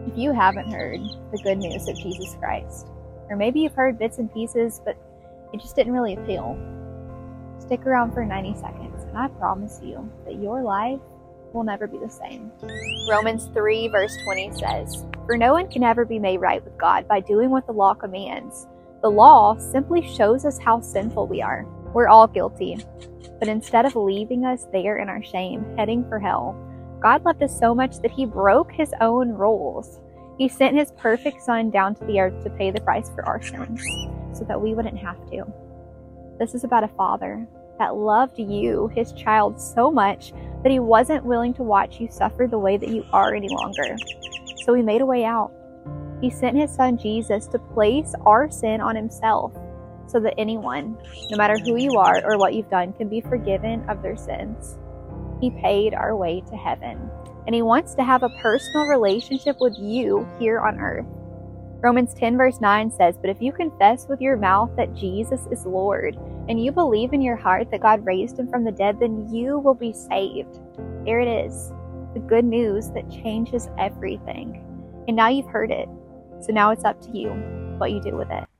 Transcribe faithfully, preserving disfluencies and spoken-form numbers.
If you haven't heard the good news of Jesus Christ, or maybe you've heard bits and pieces, but it just didn't really appeal, stick around for ninety seconds, and I promise you that your life will never be the same. Romans three verse twenty says, "For no one can ever be made right with God by doing what the law commands. The law simply shows us how sinful we are. We're all guilty. But instead of leaving us there in our shame, heading for hell, God loved us so much that he broke his own rules. He sent his perfect son down to the earth to pay the price for our sins so that we wouldn't have to." This is about a father that loved you, his child, so much that he wasn't willing to watch you suffer the way that you are any longer. So he made a way out. He sent his son Jesus to place our sin on himself so that anyone, no matter who you are or what you've done, can be forgiven of their sins. He paid our way to heaven, and he wants to have a personal relationship with you here on earth. Romans ten verse nine says, "But if you confess with your mouth that Jesus is Lord, and you believe in your heart that God raised him from the dead, then you will be saved." There it is, the good news that changes everything. And now you've heard it, so now it's up to you what you do with it.